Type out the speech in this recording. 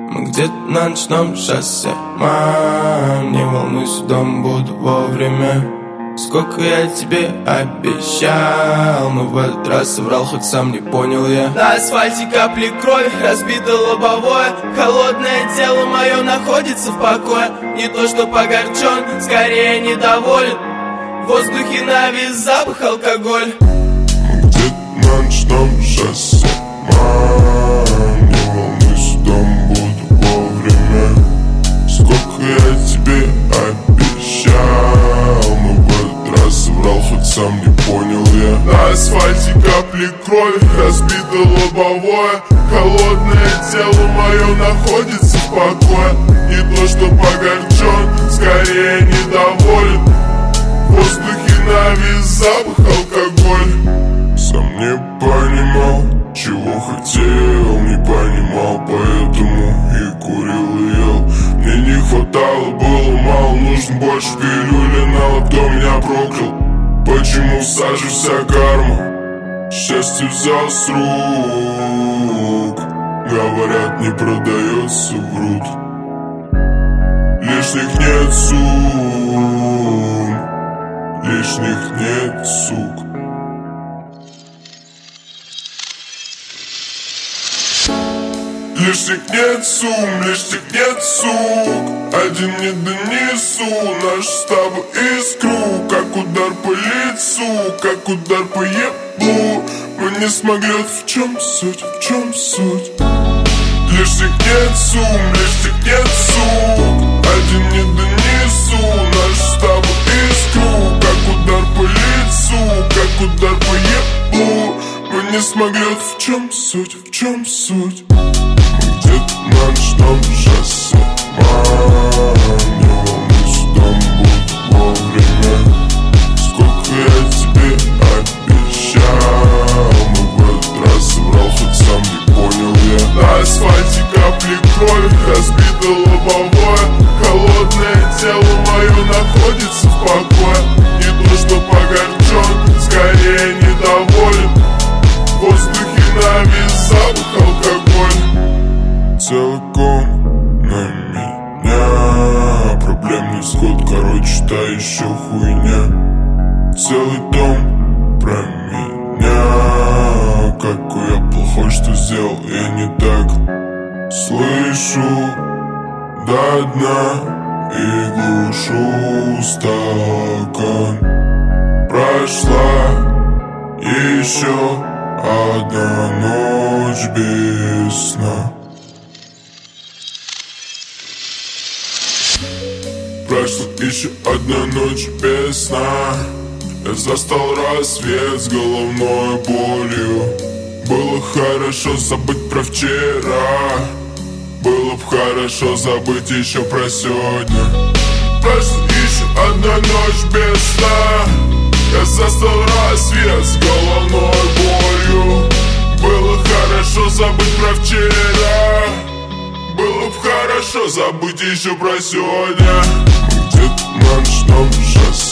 Мы где-то на ночном шоссе. Мам, не волнуйся, дом буду вовремя. Сколько я тебе обещал, но в этот раз соврал, хоть сам не понял я. На асфальте капли крови, разбито лобовое. Холодное тело мое находится в покое. Не то что огорчен, скорее недоволен. В воздухе навис запах алкоголь. Мы где-то на ночном шоссе. Мам, не волнуйся, дом буду вовремя. Сколько я тебе обещал, но в этот раз соврал, хоть сам не понял я. На асфальте капли крови, разбито лобовое. Холодное тело мое находится в покое. Не то что огорчен, скорее недоволен. В воздухе навис запах алкоголь. Сам не понимал, чего хотел, не понимал, поэтому и курил, и ел. Мне не хватало, было мало, нужно больше пилюли. На кто меня проклял? Почему в саже вся карма? Счастье взял с рук. Говорят, не продается, врут. Лишних нет сумм, лишних нет сук. Лишних нет сумм, лишних нет сук. Один не донесу наш с тобой искру. Как удар по лицу, как удар по еблу. Мы не смогли, в чем суть, в чем суть. Лишних нет сумм, лишних нет сук. Один не донесу наш с тобой искру. Как удар по лицу, как удар по еблу. Мы не смогли, в чем суть, в чем суть. Где-то на ночном шоссе. Мам, не волнуйся, дом буду вовремя. Сколько я тебе обещал, но в этот раз соврал, хоть сам не понял я. На асфальте капли крови, разбито лобовое. Холодное тело мое находится в покое. Не то что огорчен, скорее недоволен. В воздухе навис запах алкоголь. Целиком на меня. Проблем не скот, короче, та еще хуйня. Целый дом про меня. Какой я плохой, что сделал я не так. Слышу до дна и глушу стакан. Прошла еще одна ночь без сна. Прошла еще одна ночь без сна. Я застал рассвет с головной болью. Было хорошо забыть про вчера. Было б хорошо забыть еще про сегодня. Прошла еще одна ночь без сна. Я застал рассвет с головной болью. Было хорошо забыть про вчера. Было б хорошо забыть еще про сегодня. Мы где-то на ночном шоссе.